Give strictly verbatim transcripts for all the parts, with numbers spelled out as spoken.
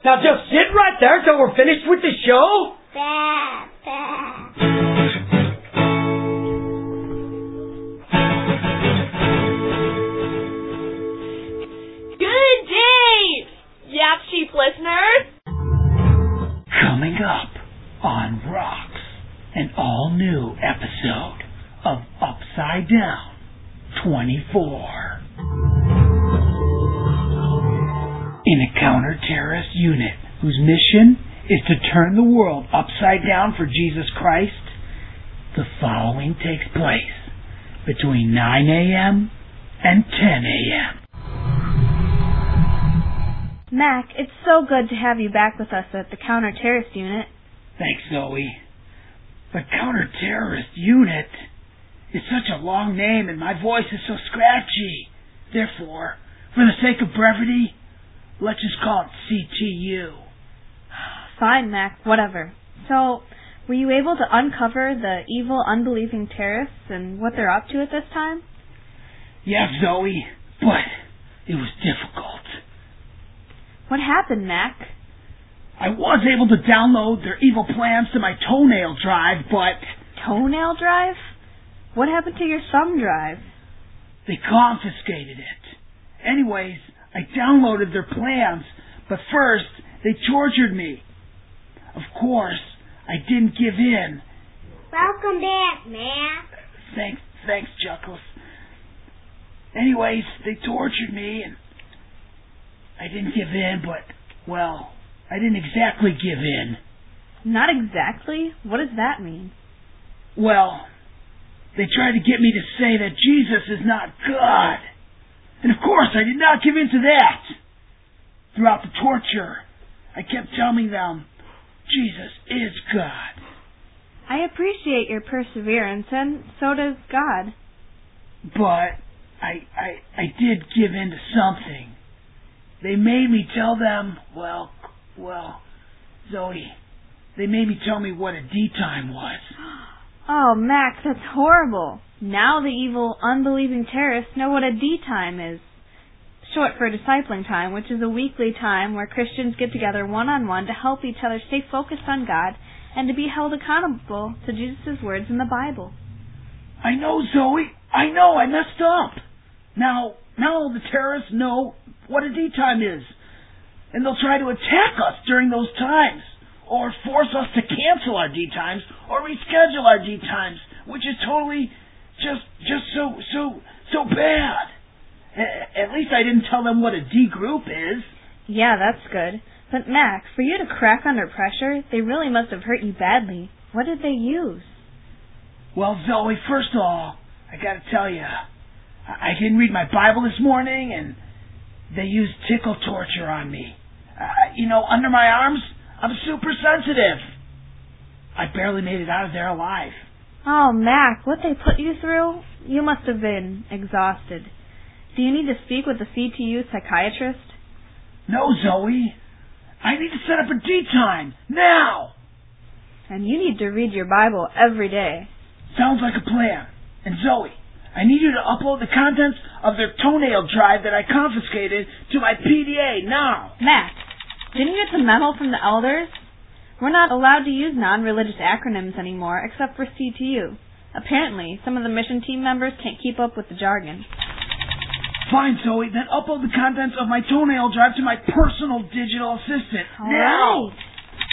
Now just sit right there till we're finished with the show. Bah, bah. Good day, Yap Sheep listeners. Coming up on Rocks, an all-new episode of Upside Down twenty-four. In a counter-terrorist unit whose mission is to turn the world upside down for Jesus Christ, the following takes place between nine a.m. and ten a.m. Mac, it's so good to have you back with us at the counter-terrorist unit. Thanks, Zoe. But counter-terrorist unit is such a long name and my voice is so scratchy. Therefore, for the sake of brevity, let's just call it C T U. Fine, Mac, whatever. So, were you able to uncover the evil, unbelieving terrorists and what they're up to at this time? Yeah, Zoe, but it was difficult. What happened, Mac? I was able to download their evil plans to my toenail drive, but... Toenail drive? What happened to your thumb drive? They confiscated it. Anyways, I downloaded their plans, but first, they tortured me. Of course, I didn't give in. Welcome back, Mac. Thanks, thanks, Chuckles. Anyways, they tortured me, and I didn't give in, but, well, I didn't exactly give in. Not exactly? What does that mean? Well, they tried to get me to say that Jesus is not God. And of course, I did not give in to that. Throughout the torture, I kept telling them, Jesus is God. I appreciate your perseverance, and so does God. But I, I, I did give in to something. They made me tell them, well, well, Zoe, they made me tell me what a D-time was. Oh, Mac, that's horrible. Now the evil, unbelieving terrorists know what a D-time is. Short for discipling time, which is a weekly time where Christians get together one-on-one to help each other stay focused on God and to be held accountable to Jesus' words in the Bible. I know, Zoe. I know. I messed up. Now, now the terrorists know what a D-time is. And they'll try to attack us during those times, or force us to cancel our D-times, or reschedule our D-times, which is totally just, just so, so, so bad. At least I didn't tell them what a D group is. Yeah, that's good. But Mac, for you to crack under pressure, they really must have hurt you badly. What did they use? Well, Zoe, first of all, I gotta tell you, I didn't read my Bible this morning, and they used tickle torture on me. Uh, you know, under my arms, I'm super sensitive. I barely made it out of there alive. Oh, Mac, what they put you through? You must have been exhausted. Do you need to speak with the C T U psychiatrist? No, Zoe. I need to set up a D-time, now! And you need to read your Bible every day. Sounds like a plan. And Zoe, I need you to upload the contents of their toenail drive that I confiscated to my P D A now. Mac, didn't you get the memo from the elders? We're not allowed to use non-religious acronyms anymore except for C T U. Apparently, some of the mission team members can't keep up with the jargon. Fine, Zoe, then upload the contents of my toenail drive to my personal digital assistant. All now! Right.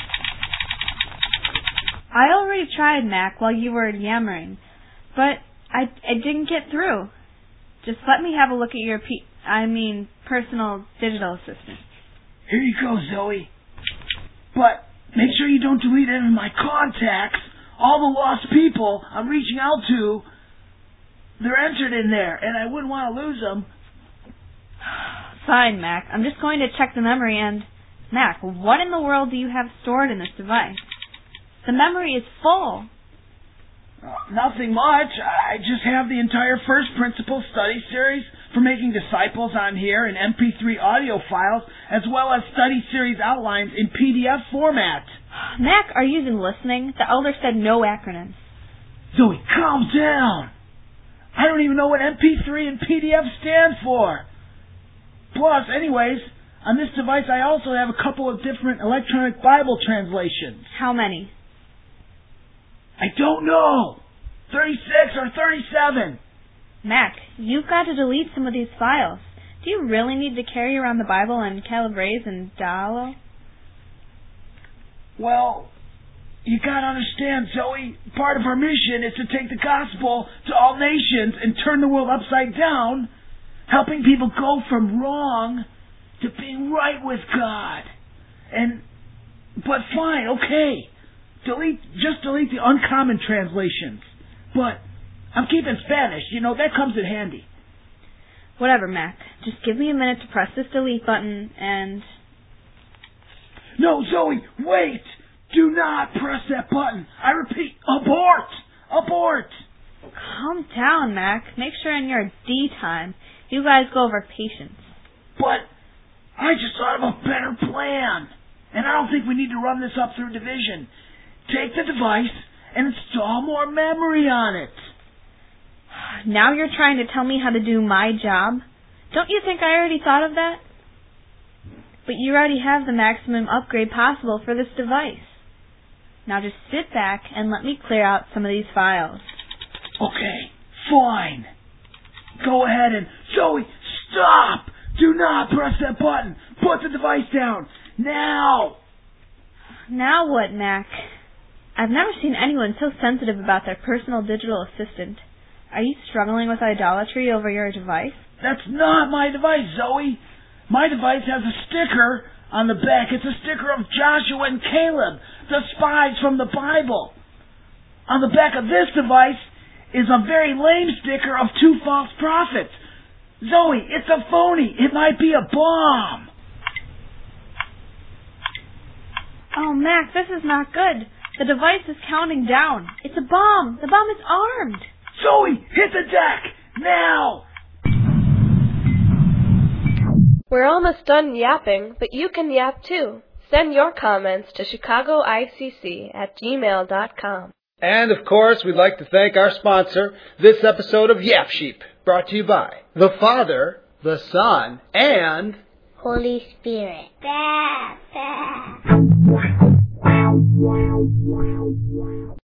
I already tried, Mac, while you were yammering, but I, I didn't get through. Just let me have a look at your P... I mean, personal digital assistant. Here you go, Zoe. But make sure you don't delete any of my contacts. All the lost people I'm reaching out to, they're entered in there, and I wouldn't want to lose them. Fine, Mac. I'm just going to check the memory and... Mac, what in the world do you have stored in this device? The memory is full. Uh, nothing much. I just have the entire First Principles study series for making disciples on here in M P three audio files, as well as study series outlines in P D F format. Mac, are you even listening? The elder said no acronyms. Zoe, calm down. I don't even know what M P three and P D F stand for. Plus, anyways, On this device, I also have a couple of different electronic Bible translations. How many? I don't know. thirty-six or thirty-seven. Mac, you've got to delete some of these files. Do you really need to carry around the Bible in Calabrese and Dalo? Well, you gotta understand, Zoe, part of our mission is to take the gospel to all nations and turn the world upside down, helping people go from wrong to being right with God. And, but fine, okay. Delete, just delete the uncommon translations. But I'm keeping Spanish, you know, that comes in handy. Whatever, Mac. Just give me a minute to press this delete button and... No, Zoe, wait! Do not press that button. I repeat, abort! Abort! Calm down, Mac. Make sure in your D time you guys go over patience. But I just thought of a better plan. And I don't think we need to run this up through division. Take the device and install more memory on it. Now you're trying to tell me how to do my job? Don't you think I already thought of that? But you already have the maximum upgrade possible for this device. Now just sit back and let me clear out some of these files. Okay, fine. Go ahead and... Zoe, stop! Do not press that button. Put the device down. Now! Now what, Mac? I've never seen anyone so sensitive about their personal digital assistant. Are you struggling with idolatry over your device? That's not my device, Zoe. My device has a sticker on the back. It's a sticker of Joshua and Caleb, the spies from the Bible. On the back of this device is a very lame sticker of two false prophets. Zoe, it's a phony. It might be a bomb. Oh, Mac, this is not good. The device is counting down. It's a bomb. The bomb is armed. Zoe, hit the deck! Now! We're almost done yapping, but you can yap too. Send your comments to chicago I C C at gmail dot com. And, of course, we'd like to thank our sponsor, this episode of Yap Sheep, brought to you by the Father, the Son, and... Holy Spirit. Bah, bah.